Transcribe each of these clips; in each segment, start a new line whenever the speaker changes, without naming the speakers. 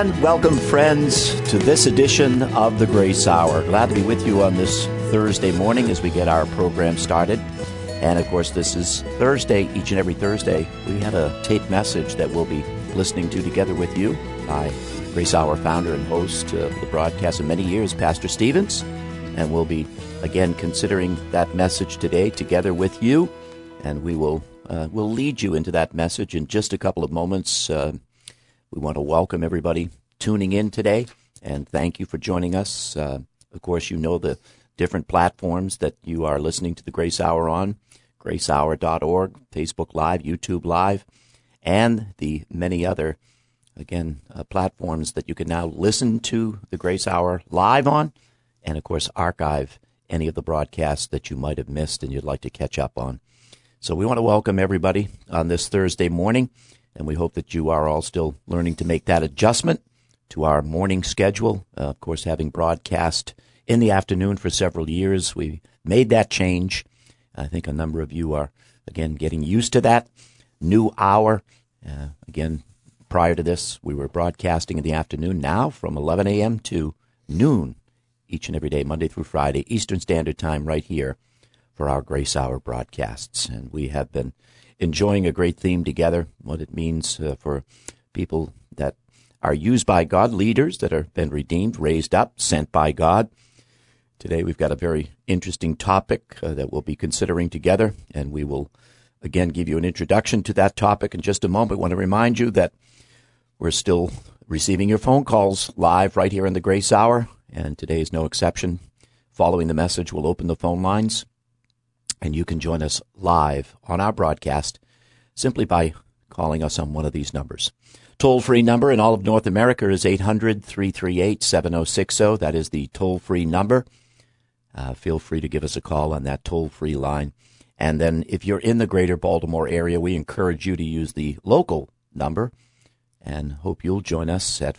And welcome, friends, to this edition of the Grace Hour. Glad to be with you on this Thursday morning as we get our program started. And, of course, this is Thursday. Each and every Thursday, we have a taped message that we'll be listening to together with you. I, Grace Hour founder and host of the broadcast of many years, Pastor Stevens. And we'll be, again, considering that message today together with you. And we will we'll lead you into that message in just a couple of moments. We want to welcome everybody tuning in today, and thank you for joining us. Of course, you know the different platforms that you are listening to the Grace Hour on, gracehour.org, Facebook Live, YouTube Live, and the many other, again, platforms that you can now listen to the Grace Hour live on, and, of course, archive any of the broadcasts that you might have missed and you'd like to catch up on. So we want to welcome everybody on this Thursday morning. And we hope that you are all still learning to make that adjustment to our morning schedule. Of course, having broadcast in the afternoon for several years, we made that change. I think a number of you are, again, getting used to that new hour. Again, prior to this, we were broadcasting in the afternoon now from 11 a.m. to noon each and every day, Monday through Friday, Eastern Standard Time, right here for our Grace Hour broadcasts. And we have been enjoying a great theme together, what it means for people that are used by God, leaders that have been redeemed, raised up, sent by God. Today we've got a very interesting topic that we'll be considering together, and we will, again, give you an introduction to that topic in just a moment. I want to remind you that we're still receiving your phone calls live right here in the Grace Hour, and today is no exception. Following the message, we'll open the phone lines, and you can join us live on our broadcast simply by calling us on one of these numbers. Toll-free number in all of North America is 800-338-7060. That is the toll-free number. Feel free to give us a call on that toll-free line. And then if you're in the greater Baltimore area, we encourage you to use the local number, and hope you'll join us at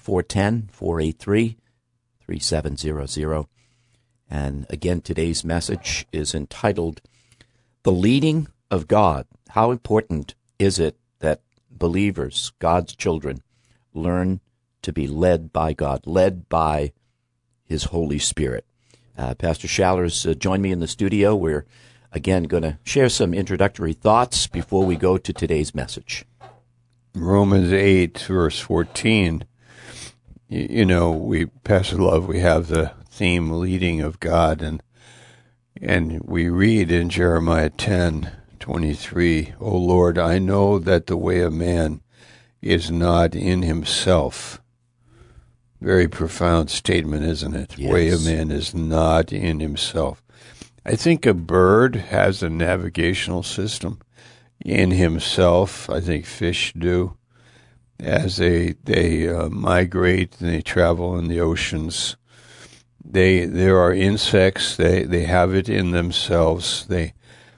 410-483-3700. And again, today's message is entitled The Leading of God. How important is it that believers, God's children, learn to be led by God, led by His Holy Spirit? Pastor Schaller's joined me in the studio. We're, again, going to share some introductory thoughts before we go to today's message.
Romans 8, verse 14. You know, Pastor Love, we have the theme leading of God, and we read in Jeremiah 10:23, O Lord, I know that the way of man is not in himself. Very profound statement, isn't it?
Yes.
Way of man is not in himself. I think a bird has a navigational system in himself. I think fish do. As they migrate and they travel in the oceans, there are insects. They have it in themselves. They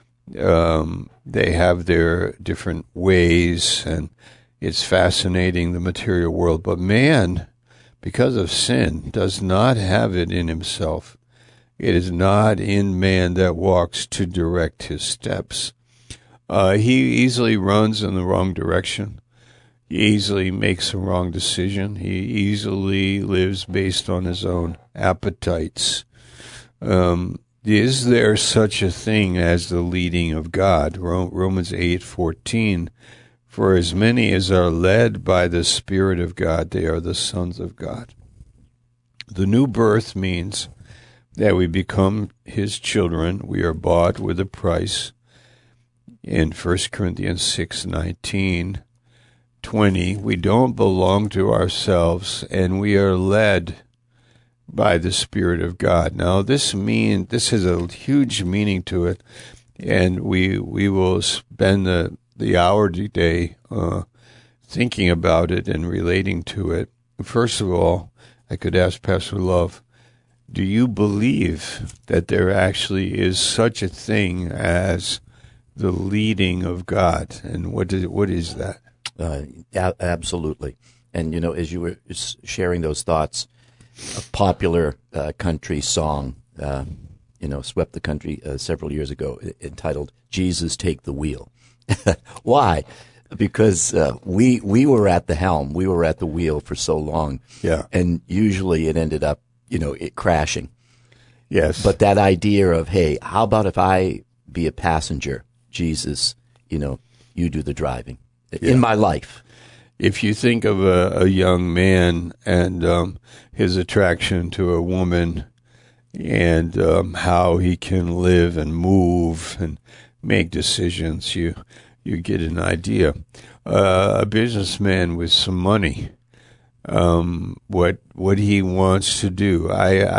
have their different ways, and it's fascinating, the material world. But man, because of sin, does not have it in himself. It is not in man that walks to direct his steps. He easily runs in the wrong direction. He easily makes a wrong decision. He easily lives based on his own appetites. Is there such a thing as the leading of God? Romans 8:14. For as many as are led by the Spirit of God, they are the sons of God. The new birth means that we become His children. We are bought with a price. In 1 Corinthians 6:19. 20, we don't belong to ourselves, and we are led by the Spirit of God. Now, this has a huge meaning to it, and we will spend the hour today thinking about it and relating to it. First of all, I could ask Pastor Love, do you believe that there actually is such a thing as the leading of God? And what is that?
Absolutely. And, you know, as you were sharing those thoughts, a popular country song, swept the country several years ago, entitled, Jesus Take the Wheel. Why? because we were at the helm, we were at the wheel for so long, and usually it ended up, it crashing.
Yes.
But that idea of, hey, how about if I be a passenger, Jesus, you do the driving in my life.
If you think of a young man and his attraction to a woman and how he can live and move and make decisions, you get an idea. A businessman with some money, what he wants to do.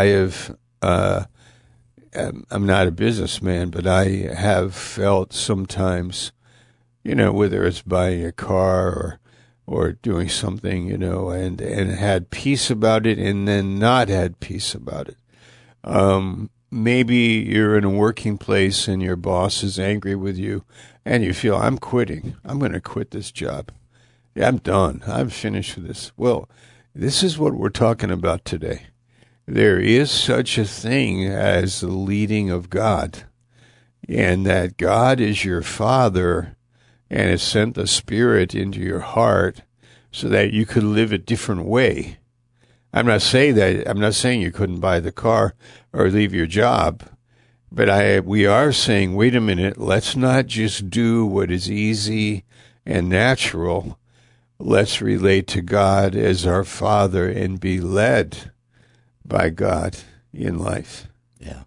I'm not a businessman, but I have felt sometimes, whether it's buying a car or doing something, and had peace about it and then not had peace about it. Maybe you're in a working place and your boss is angry with you and you feel, I'm quitting. I'm going to quit this job. Yeah, I'm done. I'm finished with this. Well, this is what we're talking about today. There is such a thing as the leading of God, and that God is your Father and has sent the Spirit into your heart so that you could live a different way. I'm not saying you couldn't buy the car or leave your job, but we are saying, wait a minute, let's not just do what is easy and natural. Let's relate to God as our Father and be led by God in life.
Yeah.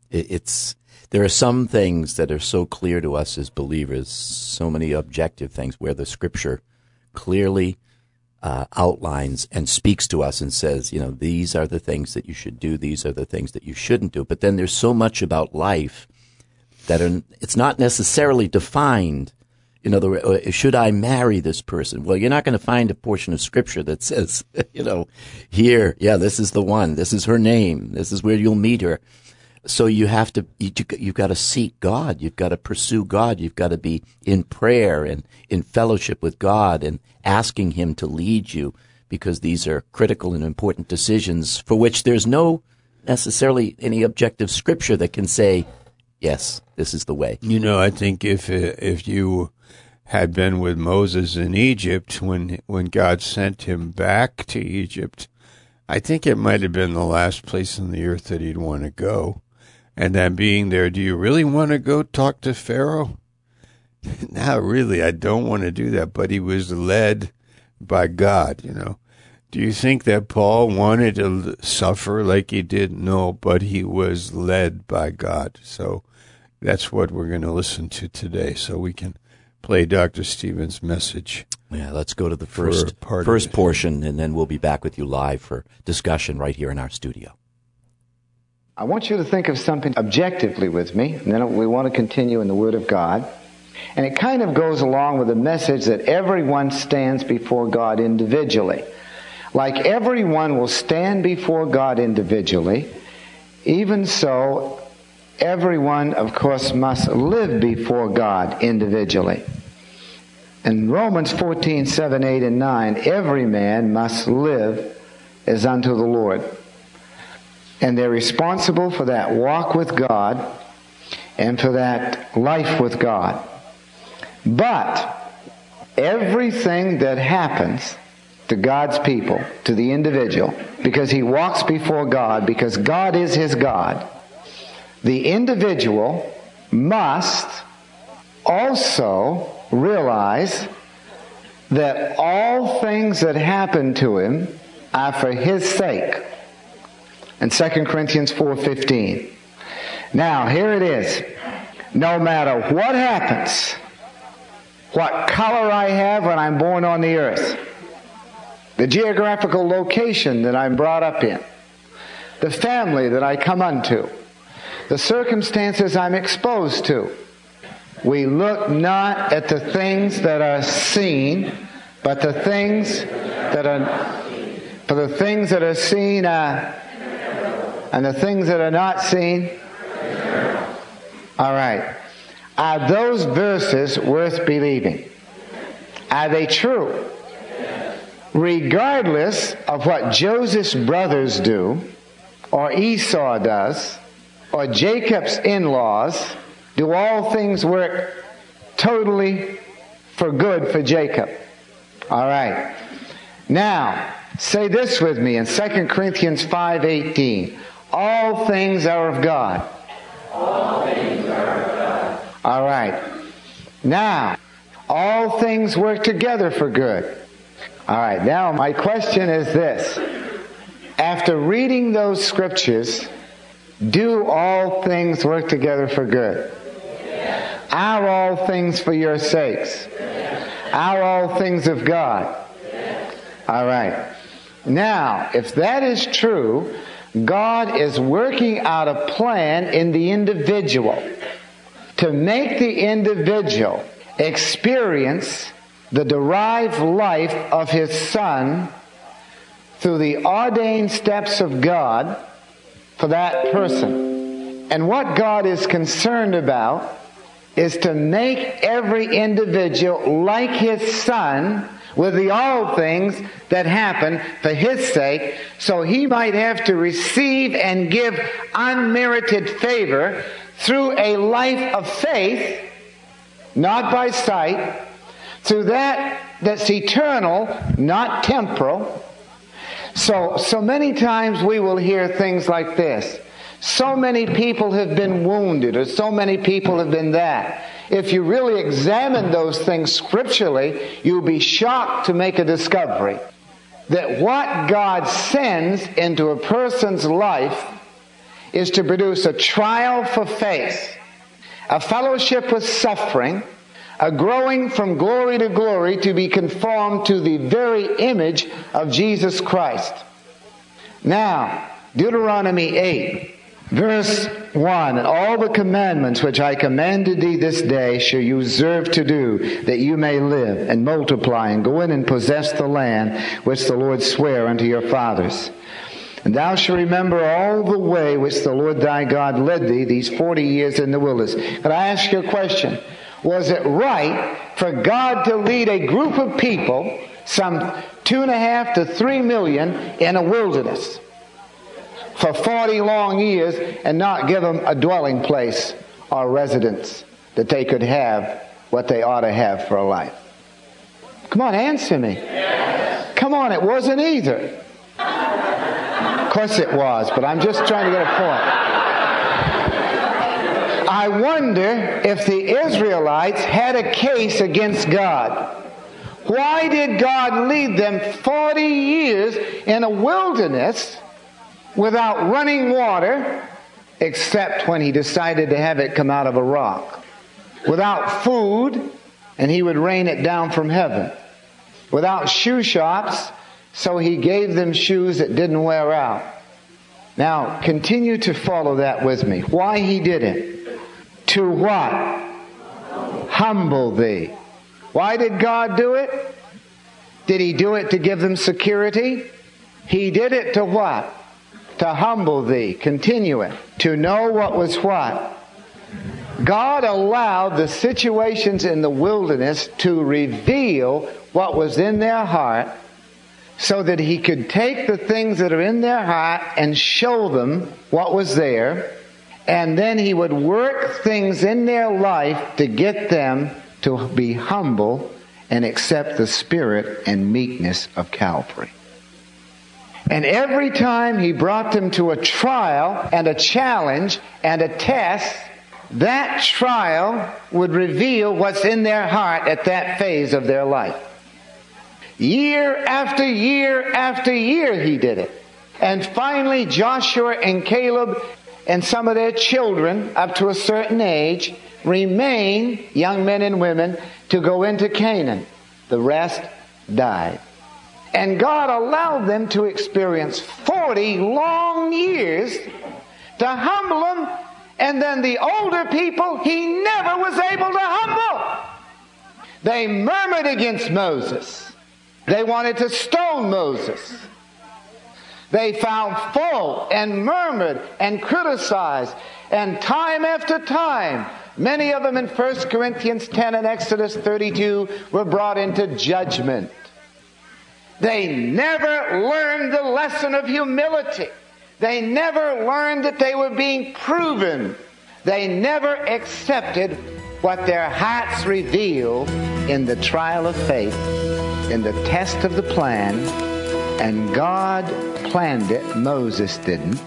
There are some things that are so clear to us as believers, so many objective things where the Scripture clearly outlines and speaks to us and says, these are the things that you should do, these are the things that you shouldn't do. But then there's so much about life that it's not necessarily defined. In other words, should I marry this person? Well, you're not going to find a portion of Scripture that says, here, this is the one, this is her name, this is where you'll meet her. So you've got to seek God. You've got to pursue God. You've got to be in prayer and in fellowship with God and asking Him to lead you, because these are critical and important decisions for which there's no necessarily any objective Scripture that can say, yes, this is the way.
I think if you had been with Moses in Egypt when God sent him back to Egypt, I think it might have been the last place on the earth that he'd want to go. And then being there, do you really want to go talk to Pharaoh? Not really. I don't want to do that. But he was led by God, Do you think that Paul wanted to suffer like he did? No, but he was led by God. So that's what we're going to listen to today, so we can play Dr. Stephen's message.
Yeah, let's go to the first portion, and then we'll be back with you live for discussion right here in our studio.
I want you to think of something objectively with me, and then we want to continue in the Word of God. And it kind of goes along with the message that everyone stands before God individually. Like everyone will stand before God individually, even so, everyone, of course, must live before God individually. In Romans 14, 7, 8, and 9, every man must live as unto the Lord. And they're responsible for that walk with God and for that life with God. But everything that happens to God's people, to the individual, because he walks before God, because God is his God, the individual must also realize that all things that happen to him are for his sake. In 2 Corinthians 4:15. Now, here it is. No matter what happens, what color I have when I'm born on the earth, the geographical location that I'm brought up in, the family that I come unto, the circumstances I'm exposed to, we look not at the things that are seen, but the things that are, for the things that are seen are, and the things that are not seen. All right. Are those verses worth believing? Are they true? Regardless of what Joseph's brothers do, or Esau does, or Jacob's in-laws, do all things work totally for good for Jacob. All right. Now, say this with me in 2 Corinthians 5:18. All things are of God.
All things are of God.
All right. Now, all things work together for good. All right. Now, my question is this. After reading those scriptures, do all things work together for good?
Yes.
Are all things for your sakes?
Yes.
Are all things of God?
Yes.
All right. Now, if that is true, God is working out a plan in the individual to make the individual experience the derived life of his Son through the ordained steps of God for that person. And what God is concerned about is to make every individual like his Son with the all things that happen for his sake, so he might have to receive and give unmerited favor through a life of faith, not by sight, through that's eternal, not temporal. So many times we will hear things like this. So many people have been wounded, or so many people have been that. If you really examine those things scripturally, you'll be shocked to make a discovery that what God sends into a person's life is to produce a trial for faith, a fellowship with suffering, a growing from glory to glory to be conformed to the very image of Jesus Christ. Now, Deuteronomy 8, verse 1, and all the commandments which I commanded thee this day shall you observe to do, that you may live and multiply and go in and possess the land which the Lord sware unto your fathers. And thou shalt remember all the way which the Lord thy God led thee these 40 years in the wilderness. But I ask you a question. Was it right for God to lead a group of people, some 2.5 to 3 million, in a wilderness for 40 long years and not give them a dwelling place or residence that they could have what they ought to have for a life? Come on, answer me.
Yes.
Come on, it wasn't either. Of course it was, but I'm just trying to get a point. I wonder if the Israelites had a case against God. Why did God lead them 40 years in a wilderness without running water, except when he decided to have it come out of a rock? Without food, and he would rain it down from heaven. Without shoe shops, so he gave them shoes that didn't wear out. Now, continue to follow that with me. Why he did it? To what? Humble thee. Why did God do it? Did he do it to give them security? He did it to what? To humble thee. Continue it. To know what was what? God allowed the situations in the wilderness to reveal what was in their heart, so that he could take the things that are in their heart and show them what was there, and then he would work things in their life to get them to be humble and accept the spirit and meekness of Calvary. And every time he brought them to a trial and a challenge and a test, that trial would reveal what's in their heart at that phase of their life. Year after year after year he did it. And finally Joshua and Caleb and some of their children up to a certain age remained, young men and women, to go into Canaan. The rest died. And God allowed them to experience 40 long years to humble them, and then the older people he never was able to humble. They murmured against Moses. They wanted to stone Moses. They found fault and murmured and criticized. And time after time, many of them in 1 Corinthians 10 and Exodus 32 were brought into judgment. They never learned the lesson of humility. They never learned that they were being proven. They never accepted what their hearts reveal in the trial of faith, in the test of the plan, and God planned it, Moses didn't.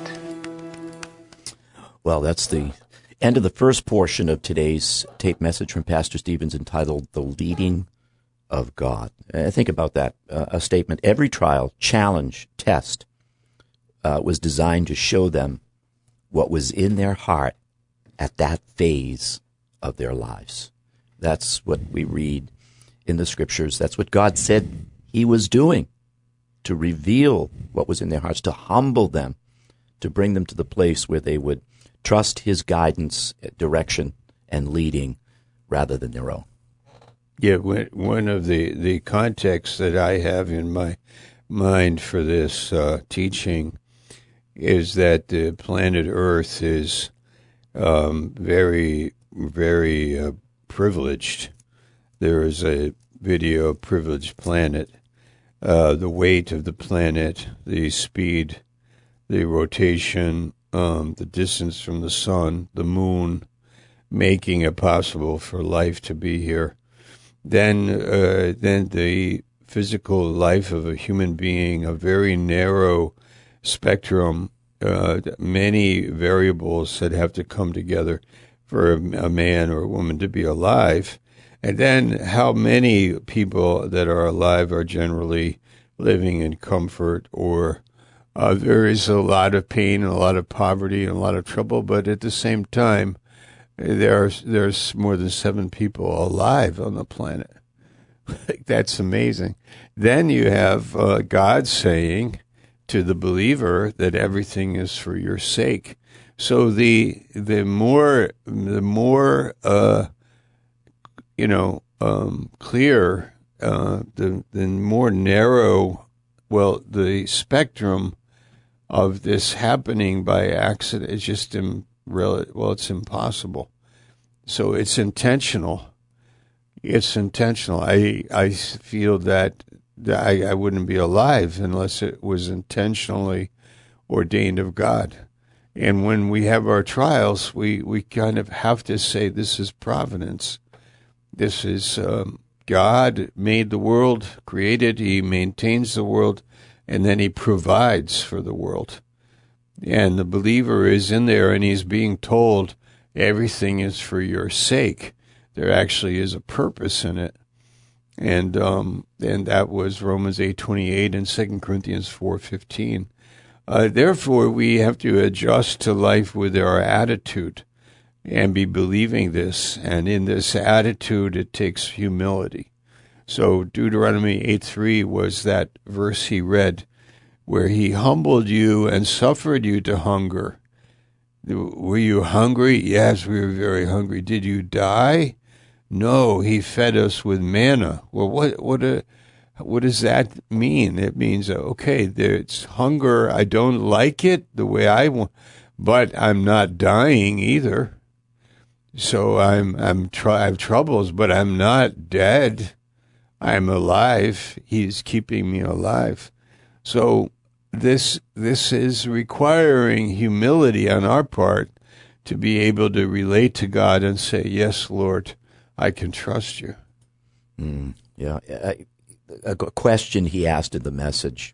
Well, that's the end of the first portion of today's tape message from Pastor Stevens entitled The Leading of God. Think about that, a statement. Every trial, challenge, test was designed to show them what was in their heart at that phase of their lives. That's what we read in the Scriptures. That's what God said He was doing, to reveal what was in their hearts, to humble them, to bring them to the place where they would trust His guidance, direction, and leading rather than their own.
Yeah, one of the contexts that I have in my mind for this teaching is that the planet Earth is very, very privileged. There is a video, Privileged Planet. The weight of the planet, the speed, the rotation, the distance from the sun, the moon, making it possible for life to be here. Then the physical life of a human being, a very narrow spectrum, many variables that have to come together for a man or a woman to be alive. And then how many people that are alive are generally living in comfort, or there is a lot of pain and a lot of poverty and a lot of trouble, but at the same time, there's more than 7 people alive on the planet. That's amazing. Then you have God saying to the believer that everything is for your sake. So the more clear, the more narrow, the spectrum of this happening by accident is just it's impossible. So it's intentional. It's intentional. I feel that I wouldn't be alive unless it was intentionally ordained of God. And when we have our trials, we kind of have to say this is providence. This is God made the world, created, He maintains the world, and then He provides for the world. And the believer is in there and he's being told everything is for your sake. There actually is a purpose in it. And that was Romans 8:28 and 2 Corinthians 4:15. Therefore, we have to adjust to life with our attitude and be believing this. And in this attitude, it takes humility. So Deuteronomy 8:3 was that verse he read, where He humbled you and suffered you to hunger. Were you hungry? Yes, we were very hungry. Did you die? No, He fed us with manna. Well, what does that mean? It means, okay, there's hunger. I don't like it the way I want, but I'm not dying either. So I have troubles, but I'm not dead. I'm alive. He's keeping me alive. So this is requiring humility on our part to be able to relate to God and say, yes, Lord, I can trust you.
Yeah. A question he asked in the message,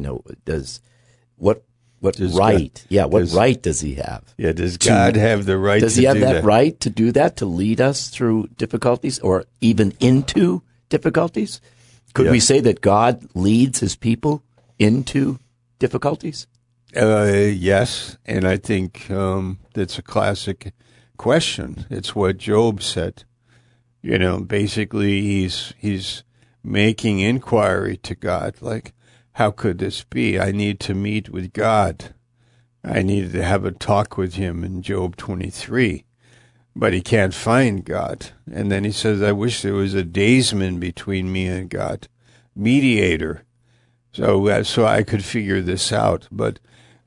what right does He have?
Yeah, does God have the right to do that?
Does He have that right to do that, to lead us through difficulties or even into difficulties? Could we say that God leads His people into difficulties?
Yes, and I think that's a classic question. It's what Job said. Basically he's making inquiry to God, like, how could this be? I need to meet with God. I needed to have a talk with Him in Job 23, but he can't find God. And then he says, I wish there was a daysman between me and God, mediator, so I could figure this out. But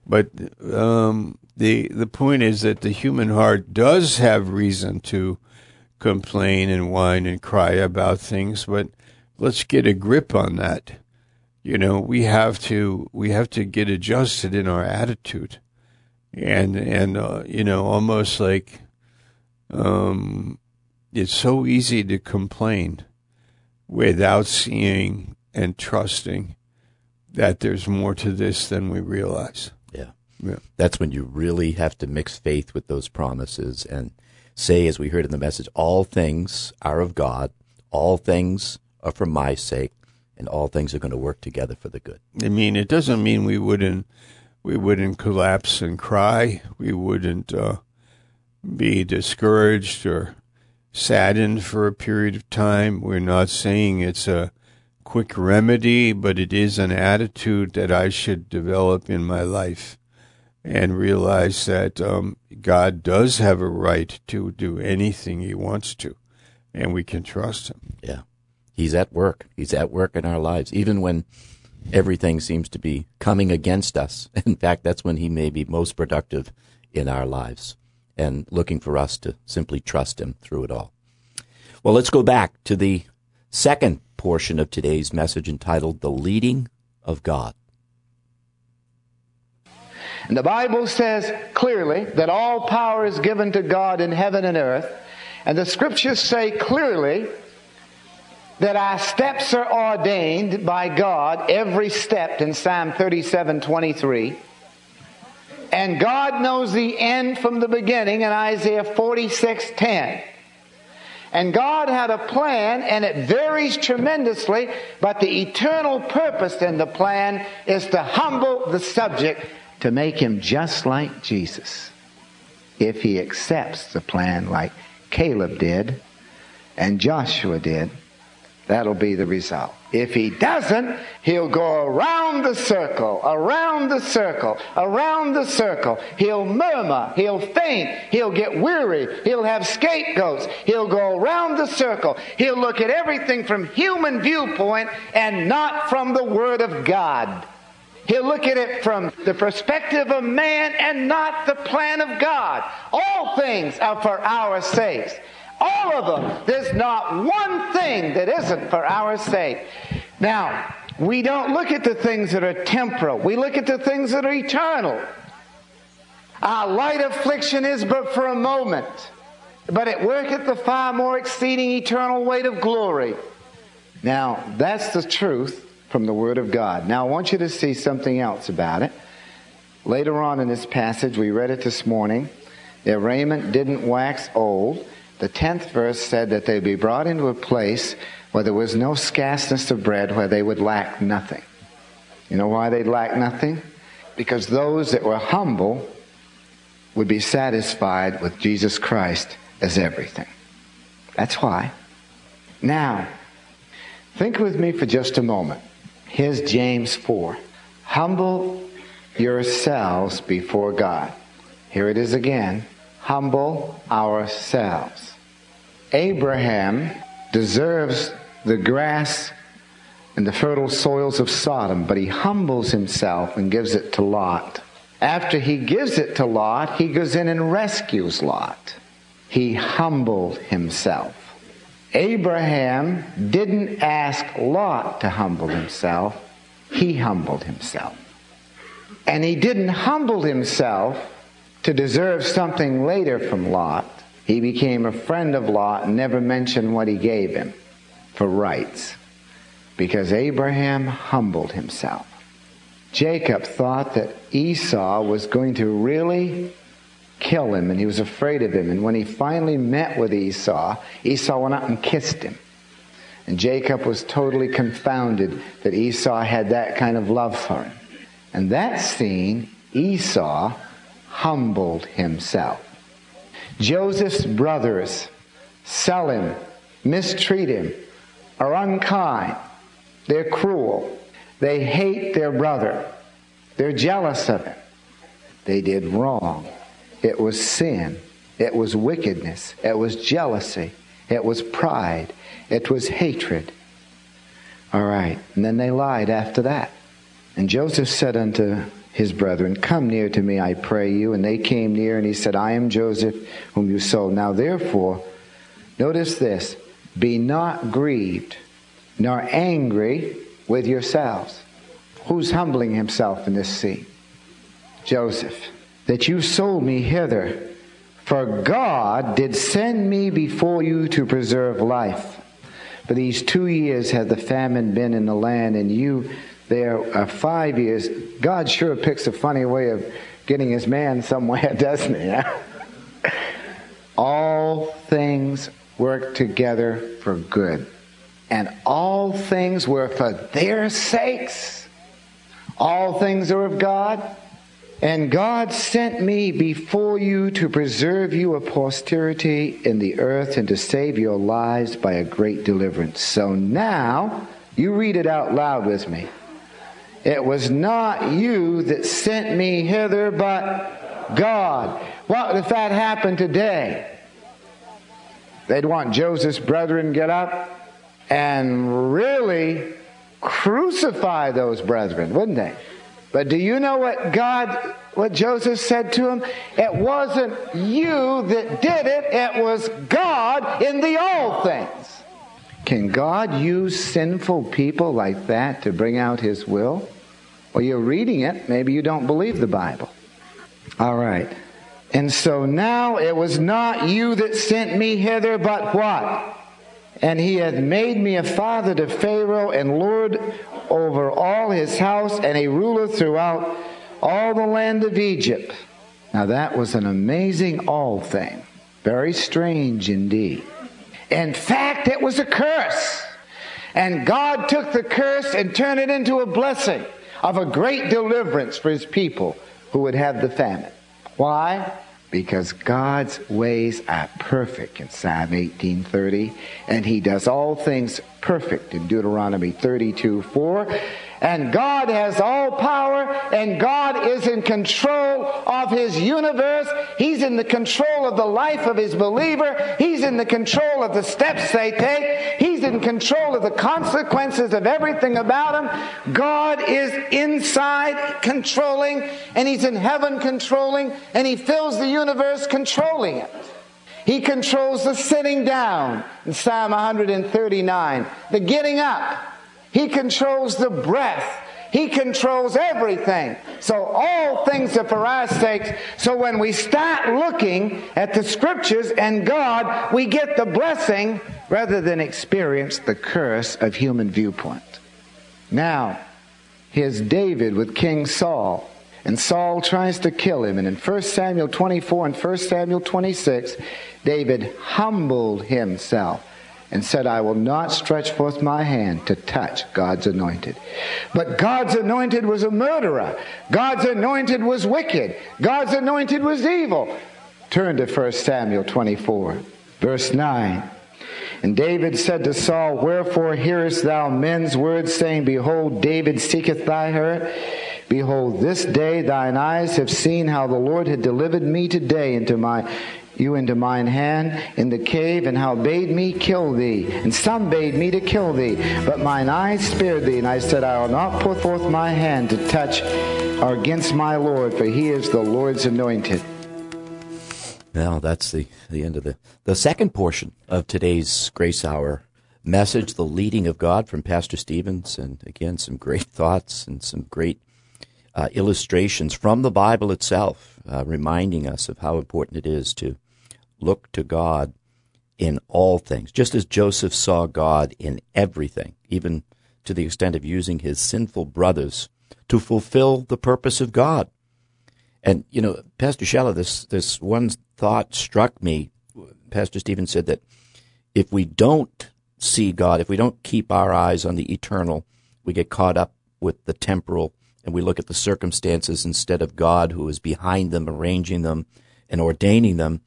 the point is that the human heart does have reason to complain and whine and cry about things, but let's get a grip on that. We have to get adjusted in our attitude, and almost like it's so easy to complain without seeing and trusting that there's more to this than we realize.
Yeah. That's when you really have to mix faith with those promises and say, as we heard in the message, all things are of God, all things are for my sake, and all things are going to work together for the good.
I mean, it doesn't mean we wouldn't collapse and cry. We wouldn't be discouraged or saddened for a period of time. We're not saying it's a quick remedy, but it is an attitude that I should develop in my life and realize that God does have a right to do anything he wants to, and we can trust him.
Yeah. He's at work. He's at work in our lives, even when everything seems to be coming against us. In fact, that's when he may be most productive in our lives and looking for us to simply trust him through it all. Well, let's go back to the second portion of today's message entitled The Leading of God.
And the Bible says clearly that all power is given to God in heaven and earth. And the Scriptures say clearly that our steps are ordained by God, every step in Psalm 37:23. And God knows the end from the beginning in Isaiah 46:10. And God had a plan, and it varies tremendously, but the eternal purpose in the plan is to humble the subject, to make him just like Jesus. If he accepts the plan like Caleb did and Joshua did, that'll be the result. If he doesn't, he'll go around the circle, around the circle, around the circle. He'll murmur, he'll faint, he'll get weary, he'll have scapegoats, he'll go around the circle. He'll look at everything from human viewpoint and not from the Word of God. He'll look at it from the perspective of man and not the plan of God. All things are for our sakes. All of them. There's not one thing that isn't for our sake. Now, we don't look at the things that are temporal. We look at the things that are eternal. Our light affliction is but for a moment, but it worketh the far more exceeding eternal weight of glory. Now, that's the truth from the Word of God. Now, I want you to see something else about it. Later on in this passage, we read it this morning, their raiment didn't wax old. The 10th verse said that they'd be brought into a place where there was no scarceness of bread, where they would lack nothing. You know why they'd lack nothing? Because those that were humble would be satisfied with Jesus Christ as everything. That's why. Now, think with me for just a moment. Here's James 4. Humble yourselves before God. Here it is again. Humble ourselves. Abraham deserves the grass and the fertile soils of Sodom, but he humbles himself and gives it to Lot. After he gives it to Lot, he goes in and rescues Lot. He humbled himself. Abraham didn't ask Lot to humble himself. He humbled himself. And he didn't humble himself to deserve something later from Lot. He became a friend of Lot and never mentioned what he gave him for rights, because Abraham humbled himself. Jacob thought that Esau was going to really kill him, and he was afraid of him. And when he finally met with Esau, Esau went up and kissed him. And Jacob was totally confounded that Esau had that kind of love for him. And that scene, Esau humbled himself. Joseph's brothers sell him, mistreat him, are unkind. They're cruel. They hate their brother. They're jealous of him. They did wrong. It was sin. It was wickedness. It was jealousy. It was pride. It was hatred. All right. And then they lied after that. And Joseph said unto his brethren, come near to me, I pray you. And they came near, and he said, I am Joseph, whom you sold. Now therefore, notice this, be not grieved, nor angry with yourselves. Who's humbling himself in this scene? Joseph. That you sold me hither For God did send me before you to preserve life. For these 2 years had the famine been in the land, and you there are 5 years. God sure picks a funny way of getting his man somewhere, doesn't he? All things work together for good. And all things were for their sakes. All things are of God. And God sent me before you to preserve you a posterity in the earth and to save your lives by a great deliverance. So now, you read it out loud with me. It was not you that sent me hither, but God. What if that happened today? They'd want Joseph's brethren to get up and really crucify those brethren, wouldn't they? But do you know what Joseph said to him? It wasn't you that did it, it was God in the all things. Can God use sinful people like that to bring out his will? Well, you're reading it, maybe you don't believe the Bible. All right. And so now it was not you that sent me hither, but what? And he hath made me a father to Pharaoh, and lord over all his house, and a ruler throughout all the land of Egypt. Now that was an amazing all thing. Very strange indeed. In fact, it was a curse. And God took the curse and turned it into a blessing of a great deliverance for his people who would have the famine. Why? Because God's ways are perfect in Psalm 18:30, and he does all things perfect in Deuteronomy 32:4. And God has all power, and God is in control of his universe. He's in the control of the life of his believer. He's in the control of the steps they take. He's in control of the consequences of everything about him. God is inside controlling, and he's in heaven controlling, and he fills the universe controlling it. He controls the sitting down in Psalm 139, the getting up. He controls the breath. He controls everything. So all things are for our sakes. So when we start looking at the scriptures and God, we get the blessing rather than experience the curse of human viewpoint. Now, here's David with King Saul. And Saul tries to kill him. And in 1 Samuel 24 and 1 Samuel 26, David humbled himself and said, I will not stretch forth my hand to touch God's anointed. But God's anointed was a murderer. God's anointed was wicked. God's anointed was evil. Turn to 1 Samuel 24, verse 9. And David said to Saul, wherefore hearest thou men's words, saying, behold, David seeketh thy hurt? Behold, this day thine eyes have seen how the Lord had delivered me today into mine hand in the cave, and how bade me kill thee. And some bade me to kill thee, but mine eyes spared thee. And I said, I will not put forth my hand to touch or against my Lord, for he is the Lord's anointed.
Well, that's the end of the second portion of today's Grace Hour message, the leading of God from Pastor Stevens. And again, some great thoughts and some great illustrations from the Bible itself, reminding us of how important it is to look to God in all things, just as Joseph saw God in everything, even to the extent of using his sinful brothers to fulfill the purpose of God. And, you know, Pastor Scheller, this one thought struck me. Pastor Stevens said that if we don't see God, if we don't keep our eyes on the eternal, we get caught up with the temporal, and we look at the circumstances instead of God, who is behind them, arranging them and ordaining them.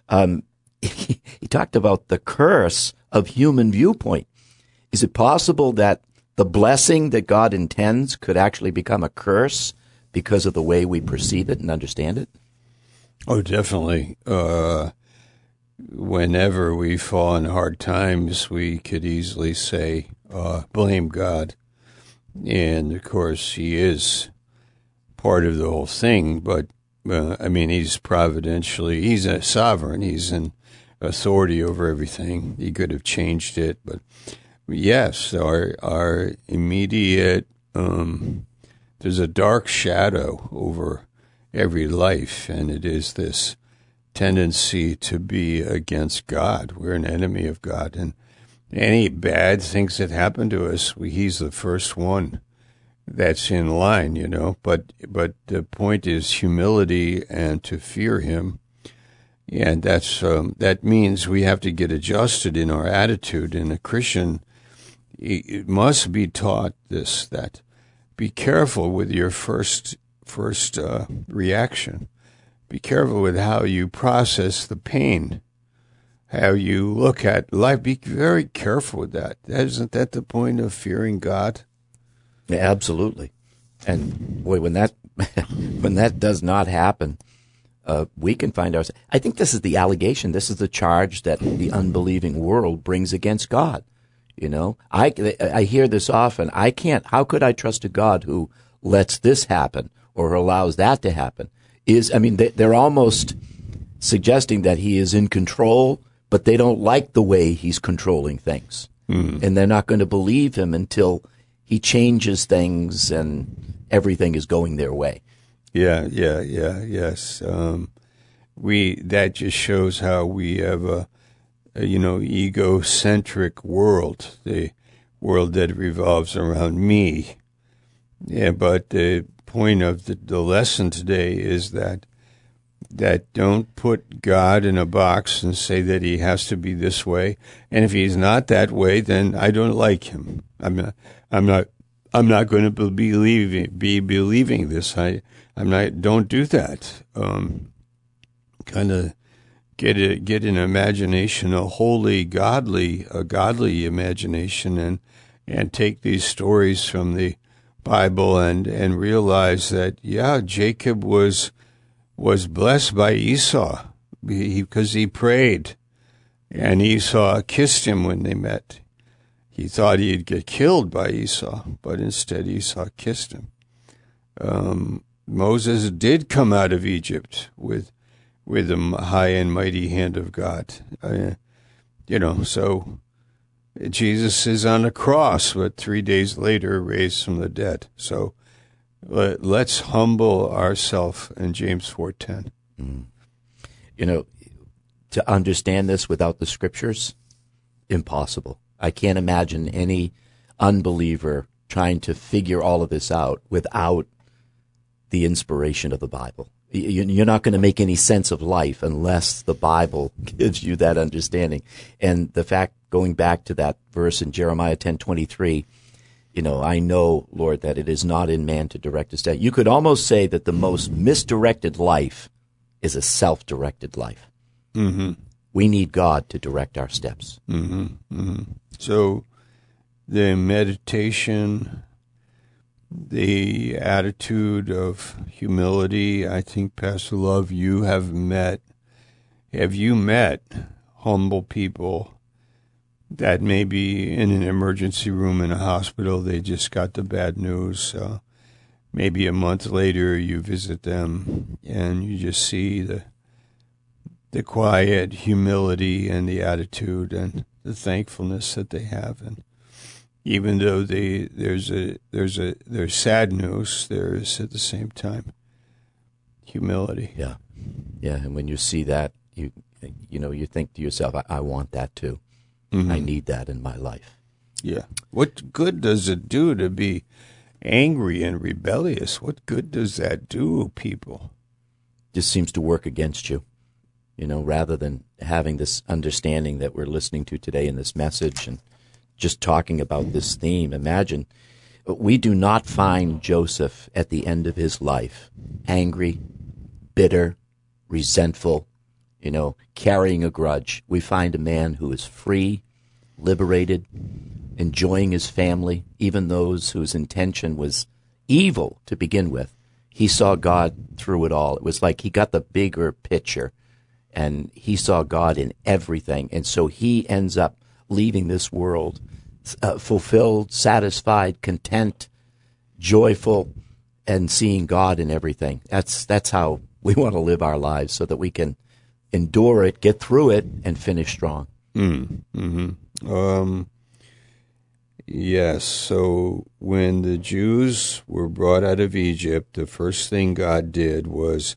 He talked about the curse of human viewpoint. Is it possible that the blessing that God intends could actually become a curse because of the way we perceive it and understand it?
Oh, definitely. Whenever we fall in hard times, we could easily say, blame God. And, of course, he is part of the whole thing, but, he's providentially, he's a sovereign, he's an authority over everything. He could have changed it, but, yes, our immediate, there's a dark shadow over every life, and it is this tendency to be against God. We're an enemy of God. And any bad things that happen to us, he's the first one that's in line, But the point is humility and to fear him. And that means we have to get adjusted in our attitude. And a Christian, it must be taught that be careful with your first reaction. Be careful with how you process the pain, how you look at life. Be very careful with that. Isn't that the point of fearing God?
Yeah, absolutely. And boy, when that does not happen, we can find ourselves. I think this is the allegation. This is the charge that the unbelieving world brings against God. I hear this often. How could I trust a God who lets this happen or allows that to happen? They're almost suggesting that he is in control, but they don't like the way he's controlling things. Mm. And they're not going to believe him until he changes things and everything is going their way.
Yes. That just shows how we have a egocentric world, the world that revolves around me. Yeah, but the point of the lesson today is that don't put God in a box and say that he has to be this way. And if he's not that way, then I don't like him. I'm not going to be believing this. Don't do that. Kind of get an imagination, a holy, godly imagination, and take these stories from the Bible and realize that Jacob was blessed by Esau because he prayed, and Esau kissed him when they met. He thought he'd get killed by Esau, but instead Esau kissed him. Moses did come out of Egypt with the high and mighty hand of God. So Jesus is on the cross, but 3 days later raised from the dead. So let's humble ourselves in James 4:10.
Mm. To understand this without the scriptures, impossible. I can't imagine any unbeliever trying to figure all of this out without the inspiration of the Bible. You're not going to make any sense of life unless the Bible gives you that understanding. And the fact, going back to that verse in Jeremiah 10:23, I know, Lord, that it is not in man to direct his steps. You could almost say that the most misdirected life is a self-directed life.
Mm-hmm.
We need God to direct our steps.
Mm-hmm. Mm-hmm. So the meditation, the attitude of humility, I think, Pastor Love, have you met humble people that may be in an emergency room in a hospital? They just got the bad news. Maybe a month later you visit them and you just see the quiet humility and the attitude and the thankfulness that they have. And even though there's sad news, there is at the same time humility.
Yeah. And when you see that, you think to yourself, I want that too. Mm-hmm. I need that in my life.
Yeah. What good does it do to be angry and rebellious? What good does that do, people?
Just seems to work against you. Rather than having this understanding that we're listening to today in this message and just talking about this theme. Imagine, we do not find Joseph at the end of his life angry, bitter, resentful, carrying a grudge. We find a man who is free, liberated, enjoying his family, even those whose intention was evil to begin with. He saw God through it all. It was like he got the bigger picture, and he saw God in everything. And so he ends up leaving this world fulfilled, satisfied, content, joyful, and seeing God in everything. That's how we want to live our lives, so that we can endure it, get through it, and finish strong.
Mm-hmm. Yes, so when the Jews were brought out of Egypt, the first thing God did was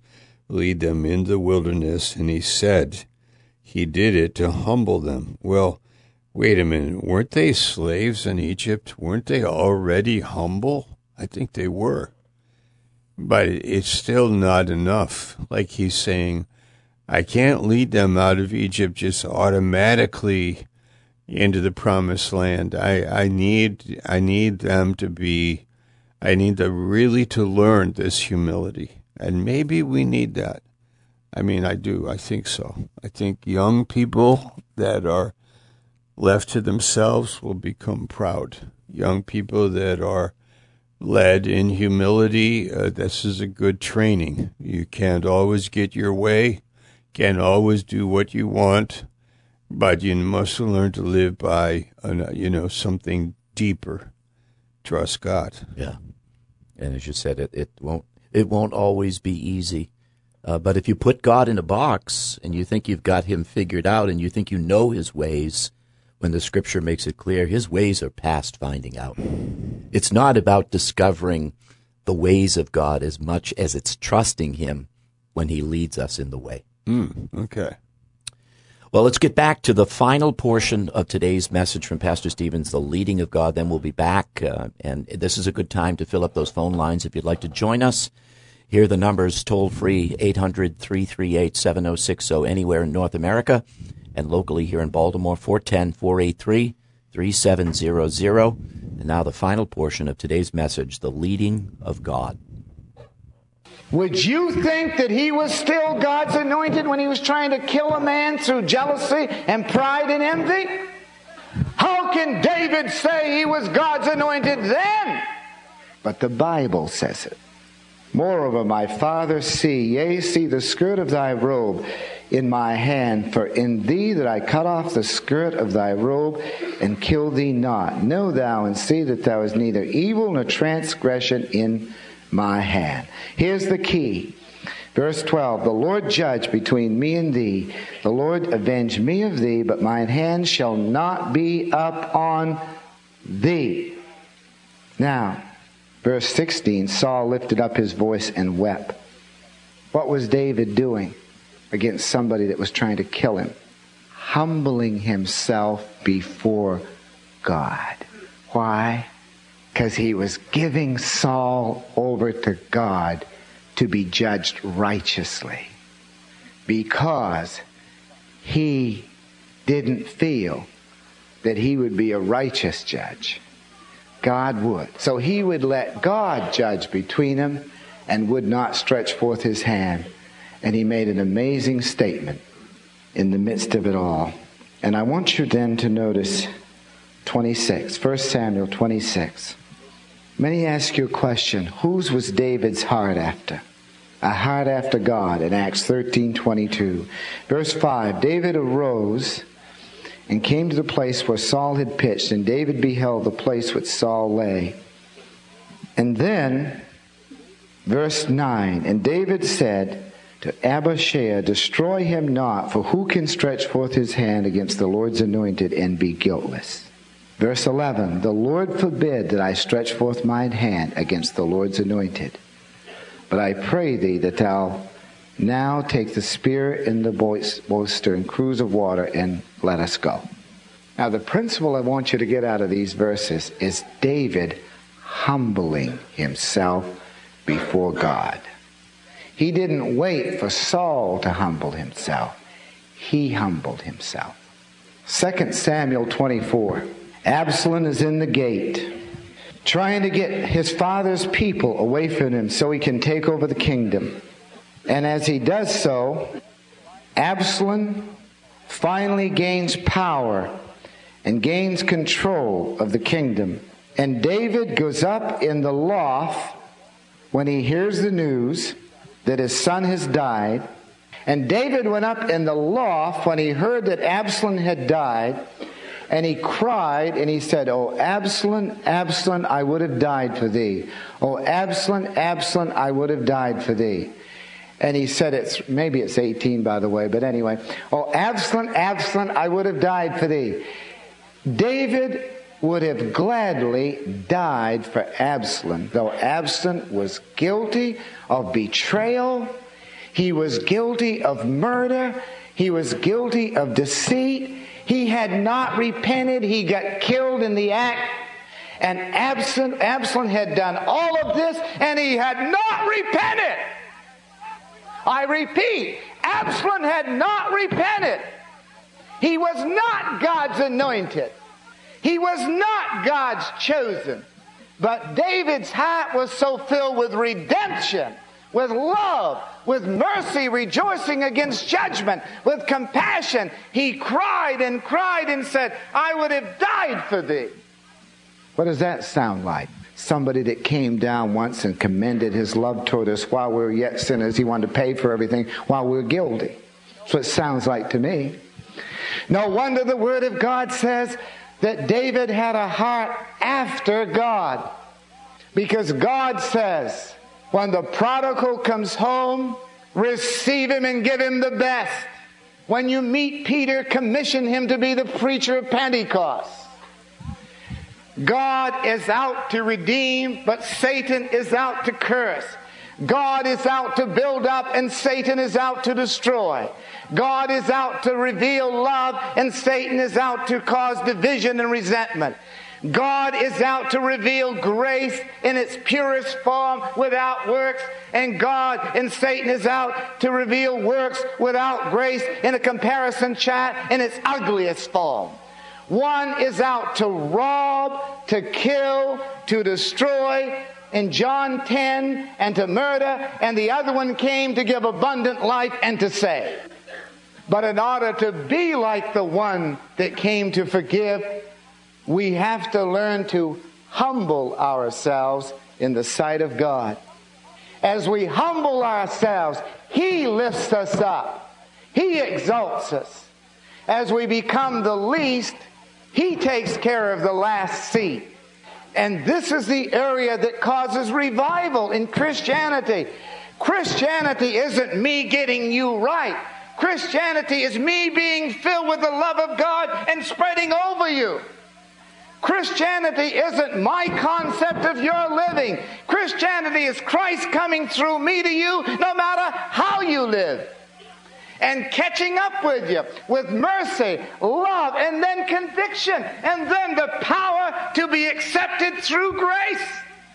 lead them in the wilderness, and he said he did it to humble them. Well, wait a minute. Weren't they slaves in Egypt? Weren't they already humble? I think they were. But it's still not enough. Like he's saying, I can't lead them out of Egypt just automatically into the promised land. I need them to be, I need them really to learn this humility. And maybe we need that. I mean, I do. I think so. I think young people that are left to themselves will become proud. Young people that are led in humility, this is a good training. You can't always get your way, can't always do what you want, but you must learn to live by, something deeper. Trust God.
Yeah, and as you said, it won't always be easy. But if you put God in a box and you think you've got him figured out and you think you know his ways, when the Scripture makes it clear, his ways are past finding out. It's not about discovering the ways of God as much as it's trusting him when he leads us in the way.
Okay.
Well, let's get back to the final portion of today's message from Pastor Stevens, the leading of God. Then we'll be back, and this is a good time to fill up those phone lines if you'd like to join us. Here are the numbers, toll-free, 800-338-7060, anywhere in North America, and locally here in Baltimore, 410-483-3700. And now the final portion of today's message, the leading of God.
Would you think that he was still God's anointed when he was trying to kill a man through jealousy and pride and envy? How can David say he was God's anointed then? But the Bible says it. Moreover, my father, see the skirt of thy robe in my hand, for in thee that I cut off the skirt of thy robe and kill thee not. Know thou and see that thou is neither evil nor transgression in my hand. Here's the key. Verse 12, the Lord judge between me and thee. The Lord avenge me of thee, but mine hand shall not be up on thee. Now, verse 16, Saul lifted up his voice and wept. What was David doing against somebody that was trying to kill him? Humbling himself before God. Why? Because he was giving Saul over to God to be judged righteously. Because he didn't feel that he would be a righteous judge. God would. So he would let God judge between them and would not stretch forth his hand. And he made an amazing statement in the midst of it all. And I want you then to notice 26, 1 Samuel 26. Let me ask you a question. Whose was David's heart after? A heart after God in Acts 13:22. Verse 5, David arose and came to the place where Saul had pitched, and David beheld the place which Saul lay. And then, verse 9, and David said to Abishai, destroy him not, for who can stretch forth his hand against the Lord's anointed and be guiltless? Verse 11, the Lord forbid that I stretch forth mine hand against the Lord's anointed. But I pray thee that thou now take the spear in the bolster and cruse of water and let us go. Now the principle I want you to get out of these verses is David humbling himself before God. He didn't wait for Saul to humble himself. He humbled himself. 2 Samuel 24. Absalom is in the gate, trying to get his father's people away from him so he can take over the kingdom. And as he does so, Absalom finally gains power and gains control of the kingdom. And David goes up in the loft when he hears the news that his son has died. And David went up in the loft when he heard that Absalom had died. And he cried and he said, "O Absalom, Absalom, I would have died for thee. O Absalom, Absalom, I would have died for thee." And he said, maybe it's 18 by the way, but anyway. "O Absalom, Absalom, I would have died for thee." David would have gladly died for Absalom, though Absalom was guilty of betrayal. He was guilty of murder. He was guilty of deceit. He had not repented. He got killed in the act. And Absalom had done all of this, and he had not repented. I repeat, Absalom had not repented. He was not God's anointed. He was not God's chosen. But David's heart was so filled with redemption, with love, with mercy, rejoicing against judgment, with compassion. He cried and said, I would have died for thee. What does that sound like? Somebody that came down once and commended his love toward us while we were yet sinners. He wanted to pay for everything while we were guilty. That's what it sounds like to me. No wonder the Word of God says that David had a heart after God. Because God says, when the prodigal comes home, receive him and give him the best. When you meet Peter, commission him to be the preacher of Pentecost. God is out to redeem, but Satan is out to curse. God is out to build up, and Satan is out to destroy. God is out to reveal love, and Satan is out to cause division and resentment. God is out to reveal grace in its purest form without works, and Satan is out to reveal works without grace in a comparison chart in its ugliest form. One is out to rob, to kill, to destroy in John 10, and to murder, and the other one came to give abundant life and to save. But in order to be like the one that came to forgive, we have to learn to humble ourselves in the sight of God. As we humble ourselves, He lifts us up. He exalts us. As we become the least, He takes care of the last seat. And this is the area that causes revival in Christianity. Christianity isn't me getting you right. Christianity is me being filled with the love of God and spreading over you. Christianity isn't my concept of your living. Christianity is Christ coming through me to you no matter how you live. And catching up with you with mercy, love, and then conviction, and then the power to be accepted through grace.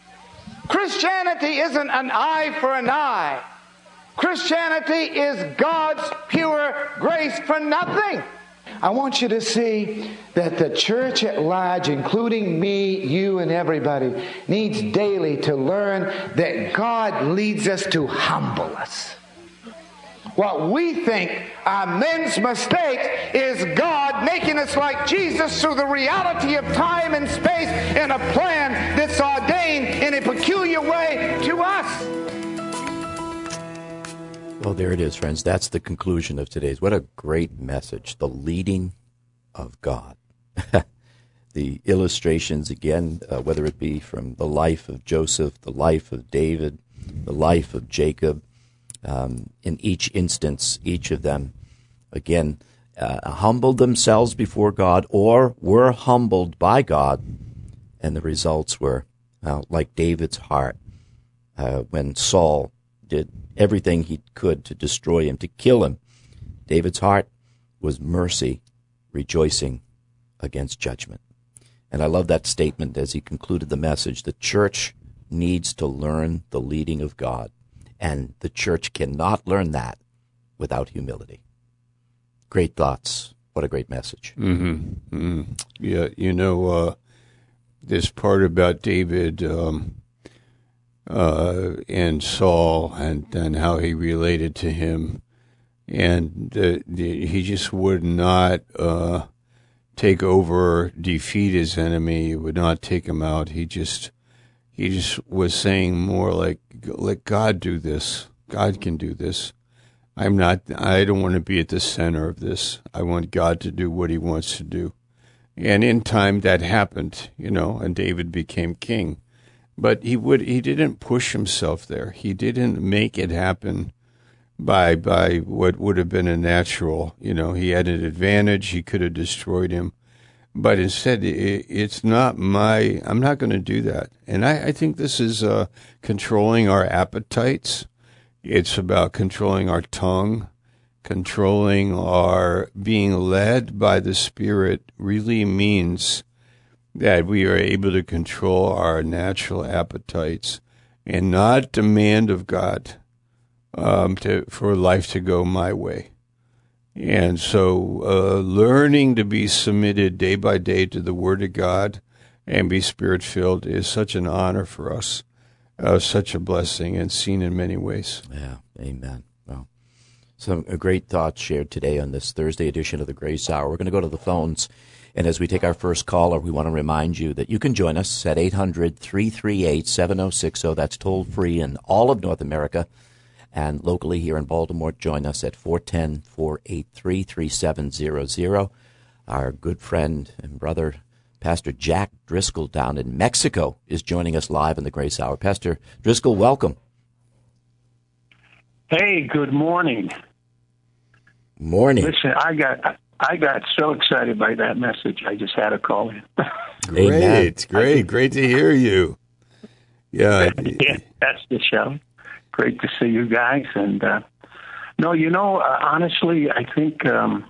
Christianity isn't an eye for an eye. Christianity is God's pure grace for nothing. I want you to see that the church at large, including me, you, and everybody, needs daily to learn that God leads us to humble us. What we think are men's mistakes is God making us like Jesus through the reality of time and space in a plan that's ordained in a peculiar way to us.
Well, there it is, friends. That's the conclusion of today's. What a great message. The leading of God. The illustrations, again, whether it be from the life of Joseph, the life of David, the life of Jacob, in each instance, each of them, again, humbled themselves before God or were humbled by God, and the results were, like David's heart, when Saul did everything he could to destroy him, to kill him. David's heart was mercy, rejoicing against judgment. And I love that statement as he concluded the message. The church needs to learn the leading of God. And the church cannot learn that without humility. Great thoughts. What a great message.
Mm-hmm. Mm-hmm. Yeah, this part about David and Saul and how he related to him. And he just would not take over, defeat his enemy. He would not take him out. He just was saying more like, let God do this. God can do this. I don't want to be at the center of this. I want God to do what He wants to do. And in time that happened, and David became king. But he didn't push himself there. He didn't make it happen by what would have been a natural, he had an advantage. He could have destroyed him. But instead, I'm not going to do that. And I think this is controlling our appetites, It's about controlling our tongue, controlling our being led by the Spirit really means that we are able to control our natural appetites and not demand of God for life to go my way. And so learning to be submitted day by day to the Word of God and be Spirit-filled is such an honor for us, such a blessing, and seen in many ways.
Yeah, amen. Well, some great thoughts shared today on this Thursday edition of the Grace Hour. We're going to go to the phones, and as we take our first caller, we want to remind you that you can join us at 800-338-7060. That's toll-free in all of North America. And locally here in Baltimore, join us at 410-483-3700. Our good friend and brother, Pastor Jack Driscoll down in Mexico, is joining us live in the Grace Hour. Pastor Driscoll, welcome.
Hey, good morning.
Morning.
Listen, I got so excited by that message, I just had to call in.
Great to hear you. Yeah.
Yeah, that's the show. Great to see you guys. And, honestly, I think,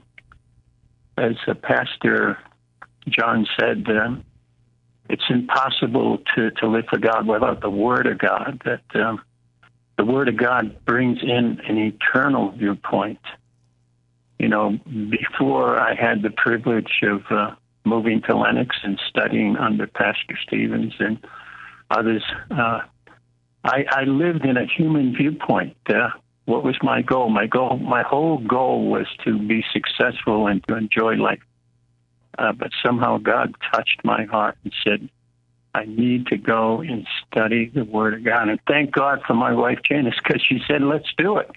as Pastor John said, it's impossible to live for God without the Word of God, that the Word of God brings in an eternal viewpoint. You know, before I had the privilege of moving to Lenox and studying under Pastor Stevens and others, I lived in a human viewpoint. What was my goal? My whole goal was to be successful and to enjoy life. But somehow God touched my heart and said, I need to go and study the Word of God. And thank God for my wife, Janice, because she said, let's do it.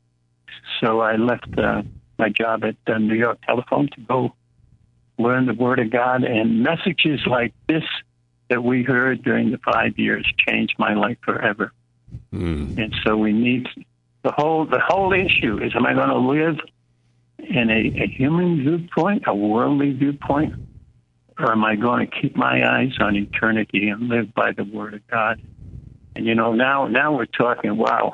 So I left my job at New York Telephone to go learn the Word of God. And messages like this that we heard during the 5 years changed my life forever. And so we need the whole issue is, am I going to live in a human viewpoint, a worldly viewpoint, or am I going to keep my eyes on eternity and live by the Word of God? And now we're talking, wow,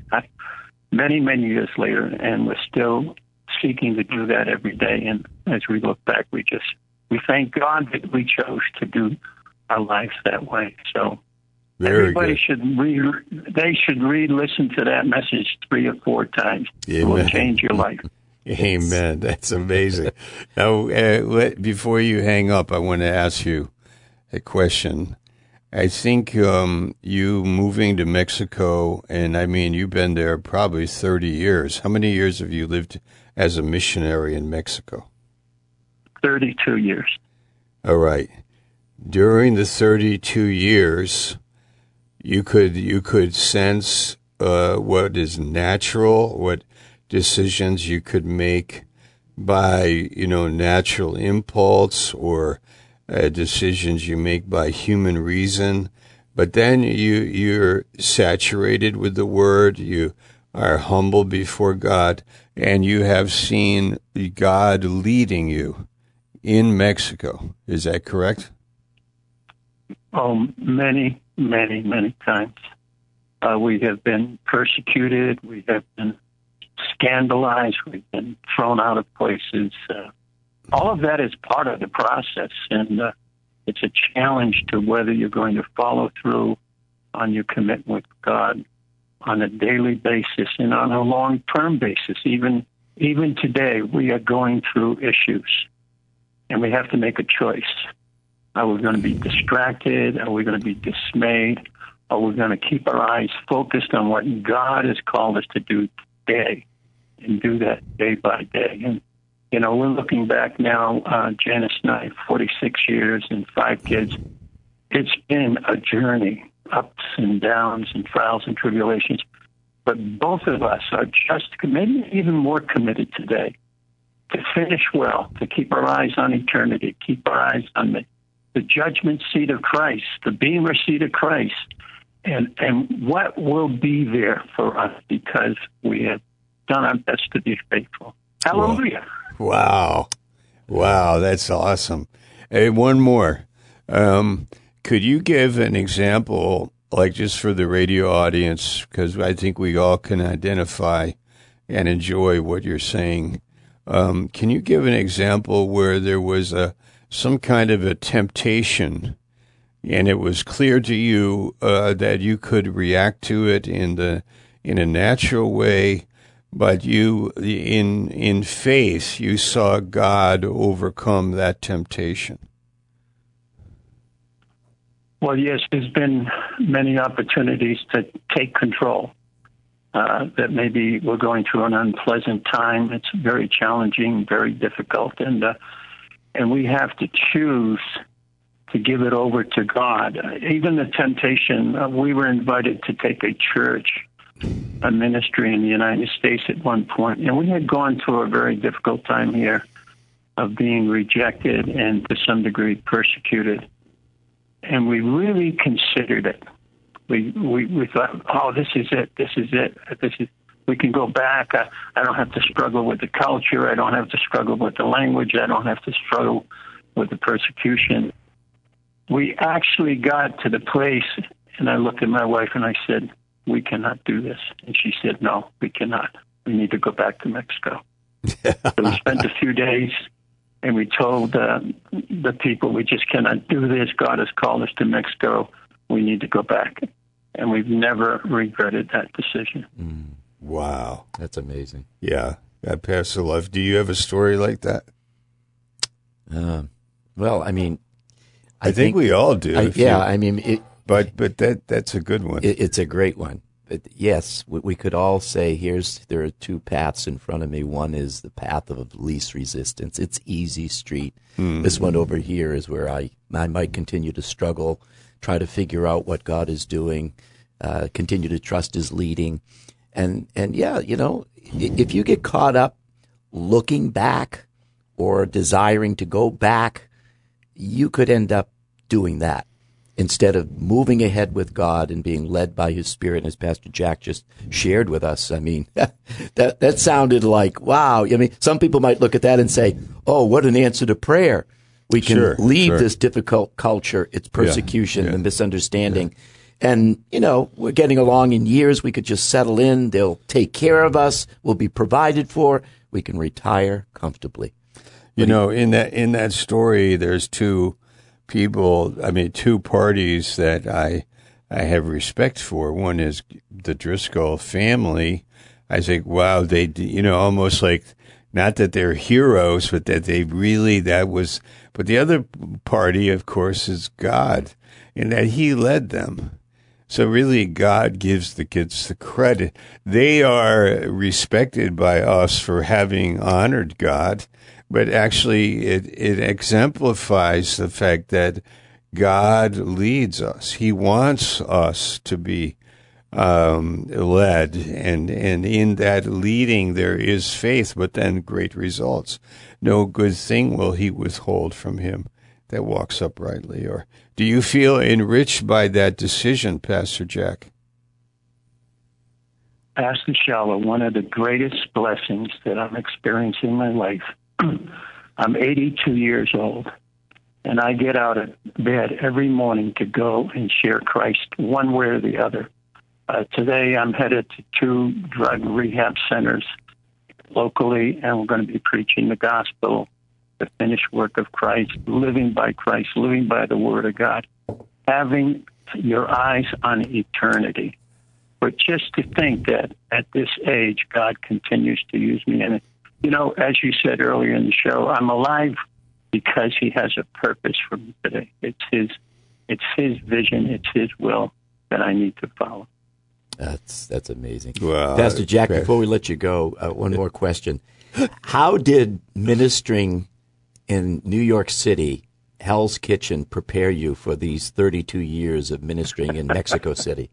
many years later, and we're still seeking to do that every day. And as we look back, we thank God that we chose to do our lives that way. So everybody should listen to that message 3 or 4 times. It will change your life.
Amen. That's amazing. Now, before you hang up, I want to ask you a question. I think you moving to Mexico, and I mean, you've been there probably 30 years. How many years have you lived as a missionary in Mexico?
32 years.
All right. During the 32 years, you could sense what is natural, what decisions you could make by, natural impulse, or decisions you make by human reason. But then you're saturated with the Word, you are humble before God, and you have seen God leading you in Mexico. Is that correct?
Oh, many times. We have been persecuted. We have been scandalized. We've been thrown out of places. All of that is part of the process, and it's a challenge to whether you're going to follow through on your commitment with God on a daily basis and on a long-term basis. Even today, we are going through issues, and we have to make a choice. Are we going to be distracted? Are we going to be dismayed? Are we going to keep our eyes focused on what God has called us to do today and do that day by day? And, we're looking back now, Janice and I, 46 years and 5 kids. It's been a journey, ups and downs and trials and tribulations. But both of us are just maybe even more committed today to finish well, to keep our eyes on eternity, keep our eyes on the judgment seat of Christ, the Bema seat of Christ, and what will be there for us because we have done our best to be faithful. Hallelujah.
Wow, that's awesome. Hey, one more. Could you give an example like just for the radio audience, because I think we all can identify and enjoy what you're saying. Can you give an example where there was some kind of a temptation, and it was clear to you that you could react to it in a natural way, but you, in faith, you saw God overcome that temptation?
Well, yes, there's been many opportunities to take control. That maybe we're going through an unpleasant time. It's very challenging, very difficult, and we have to choose to give it over to God. Even the temptation, we were invited to take a church, a ministry in the United States at one point, and we had gone through a very difficult time here of being rejected and to some degree persecuted. And we really considered it. We thought, oh, this is it. We can go back. I don't have to struggle with the culture. I don't have to struggle with the language. I don't have to struggle with the persecution. We actually got to the place, and I looked at my wife and I said, we cannot do this. And she said, no, we cannot. We need to go back to Mexico. So we spent a few days, and we told the people, we just cannot do this. God has called us to Mexico. We need to go back. And we've never regretted that decision.
Wow.
That's amazing.
Yeah. Pastor Love, do you have a story like that?
Well, I mean,
I think we all do. But that's a good one.
It's a great one. But yes, we could all say, there are two paths in front of me. One is the path of least resistance. It's easy street. Mm-hmm. This one over here is where I might continue to struggle, try to figure out what God is doing, continue to trust His leading. And yeah, if you get caught up looking back or desiring to go back, you could end up doing that instead of moving ahead with God and being led by His Spirit, as Pastor Jack just shared with us. I mean, that sounded like, wow. I mean, some people might look at that and say, oh, what an answer to prayer. We can leave this difficult culture, its persecution and misunderstanding. Yeah. And, we're getting along in years. We could just settle in. They'll take care of us. We'll be provided for. We can retire comfortably.
In that story, there's two parties that I have respect for. One is the Driscoll family. I think, wow, they, almost like, not that they're heroes, but that they really, but the other party, of course, is God, and that He led them. So really, God gives the kids the credit. They are respected by us for having honored God, but actually it exemplifies the fact that God leads us. He wants us to be led, and in that leading there is faith, but then great results. No good thing will He withhold from him that walks uprightly. Or do you feel enriched by that decision, Pastor Jack?
Pastor Shallow, one of the greatest blessings that I'm experiencing in my life. I'm 82 years old, and I get out of bed every morning to go and share Christ one way or the other. Today I'm headed to 2 drug rehab centers locally, and we're going to be preaching the gospel, the finished work of Christ, living by the Word of God, having your eyes on eternity. But just to think that at this age, God continues to use me. And, as you said earlier in the show, I'm alive because He has a purpose for me today. It's His vision, it's His will that I need to follow.
That's amazing.
Wow.
Pastor Jack, before we let you go, one more question. How did ministering in New York City, Hell's Kitchen, prepare you for these 32 years of ministering in Mexico City?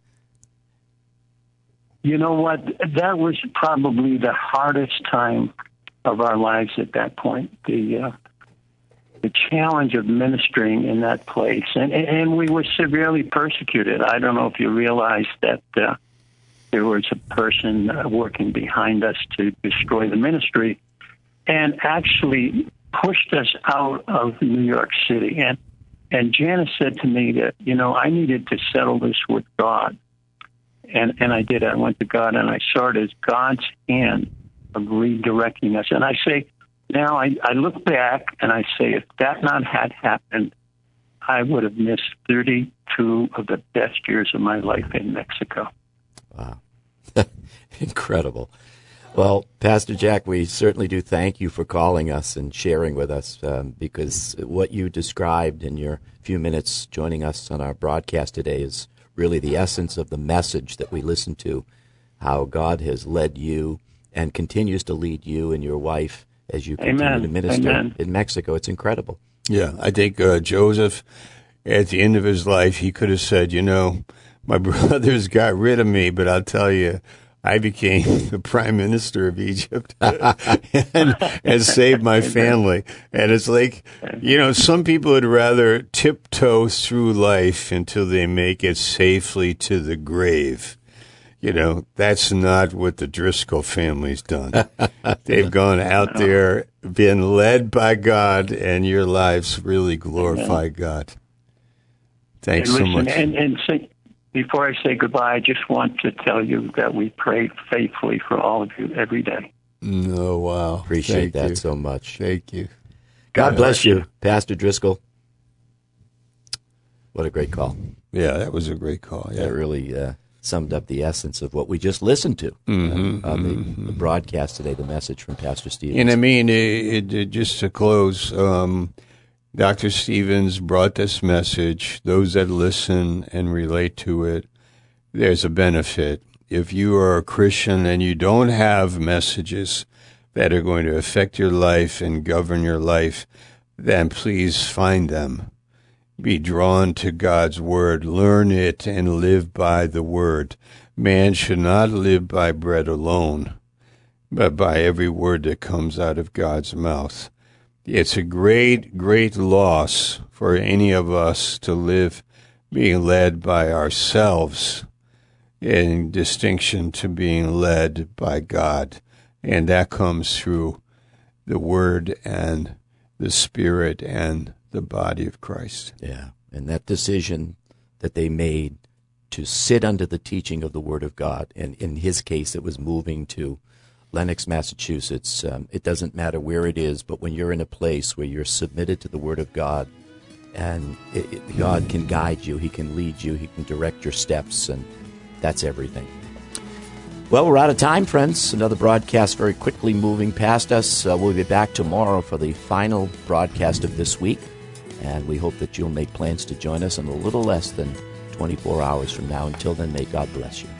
You know what? That was probably the hardest time of our lives at that point. The challenge of ministering in that place. And we were severely persecuted. I don't know if you realize that there was a person working behind us to destroy the ministry and actually pushed us out of New York City. And And Janice said to me that, I needed to settle this with God. And I did. I went to God, and I saw it as God's hand of redirecting us. And I say, now I look back, and I say, if that not had happened, I would have missed 32 of the best years of my life in Mexico.
Wow. Incredible. Well, Pastor Jack, we certainly do thank you for calling us and sharing with us, because what you described in your few minutes joining us on our broadcast today is really the essence of the message that we listen to, how God has led you and continues to lead you and your wife as you continue to minister in Mexico. It's incredible.
Yeah, I think Joseph, at the end of his life, he could have said, my brothers got rid of me, but I'll tell you, I became the prime minister of Egypt and saved my family. And it's like, some people would rather tiptoe through life until they make it safely to the grave. That's not what the Driscoll family's done. They've gone out there, been led by God, and your lives really glorify God. Thanks so much.
And before I say goodbye, I just want to tell you that we pray faithfully for all of you every day.
Oh, wow.
Appreciate that so much.
Thank you.
God bless you, Pastor Driscoll. What a great call.
Yeah, that was a great call. Yeah.
That really summed up the essence of what we just listened to on the broadcast today, the message from Pastor Stevens.
And I mean, just to close, Dr. Stevens brought this message. Those that listen and relate to it, there's a benefit. If you are a Christian and you don't have messages that are going to affect your life and govern your life, then please find them. Be drawn to God's word. Learn it and live by the word. Man should not live by bread alone, but by every word that comes out of God's mouth. It's a great, great loss for any of us to live being led by ourselves in distinction to being led by God. And that comes through the Word and the Spirit and the body of Christ.
Yeah, and that decision that they made to sit under the teaching of the Word of God, and in his case it was moving to Lenox, Massachusetts. It doesn't matter where it is, but when you're in a place where you're submitted to the Word of God, and God can guide you, He can lead you, He can direct your steps, and that's everything. Well, we're out of time, friends. Another broadcast very quickly moving past us. We'll be back tomorrow for the final broadcast of this week, and we hope that you'll make plans to join us in a little less than 24 hours from now. Until then, may God bless you.